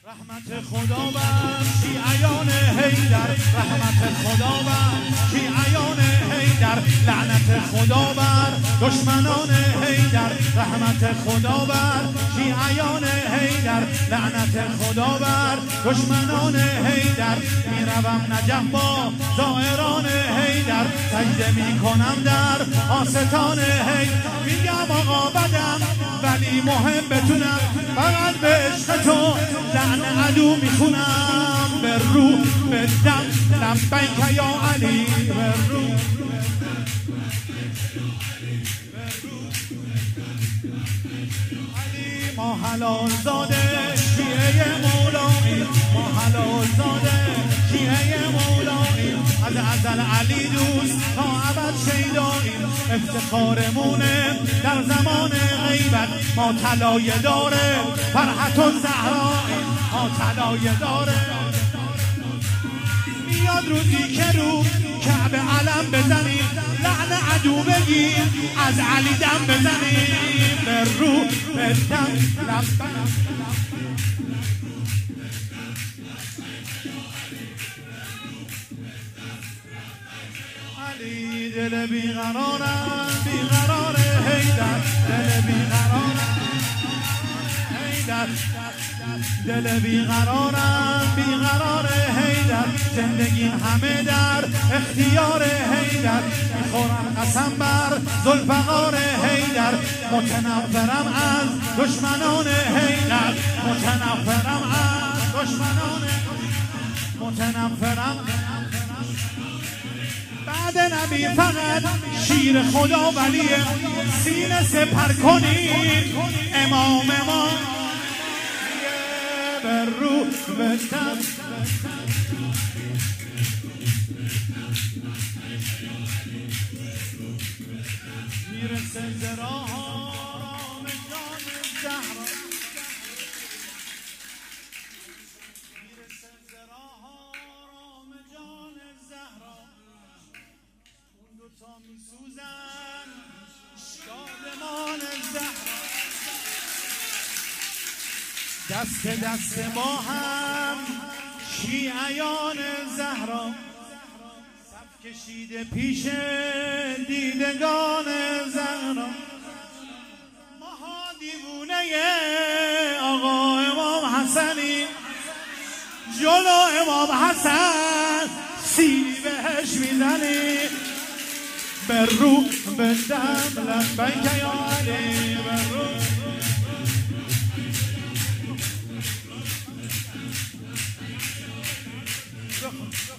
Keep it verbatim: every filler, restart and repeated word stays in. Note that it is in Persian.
رحمت خدا بر شیعیان حیدر، رحمت خدا بر شیعیان حیدر، لعنت خدا بر دشمنان حیدر، رحمت خدا بر شیعیان حیدر، لعنت خدا بر دشمنان حیدر. میروم نجف با زائران حیدر، سجده میکنم در آستان حیدر. میگم آقا بدم ولی مهم بتونم، فقط به عشق تو لعن عدو میخونم. به رو به دم لبیک یا علی، به رو علی ما حلال زاده شیعه مولایی، ما حلال زاده شیعه مولایی، از ازل علی دوست تا ابد شیداییم. افتخارمونه در زمان غیبت، ما طلایه داره فرحت و زهراییم، ما طلایه داره. میاد روزی که رو کعبه علم بزنیم، لعن عدو بگیر از علی دم بزنیم. به رو به دم علی دل بیقرارم بیقرار حیدر، دل بیقرارم حیدر، دل بیقرارم بیقرار حیدر. زندگی همه در اختیار حیدر، میخورم قسم بر ذوالفقار حیدر. متنفرم از دشمنان حیدر، متنفرم از دشمنان، متنفرم بعد نبی فقط شیر خدا ولیه. سینه سپر کنید امام ما، بر رو بستم میرسه زراها رام جان زهرا، میرسه زراها رام جان زهرا. اون دوتا میسوزن شادمان زهرا، دست دست ما هم شیعیان زهرا. صف کشیده پیش دیدگان زهرا، ماها دیوونه آقا امام حسنی، جلو امام حسن سیلی بهش میزنی. به رو به دم لبیک یا علی، به رو Look.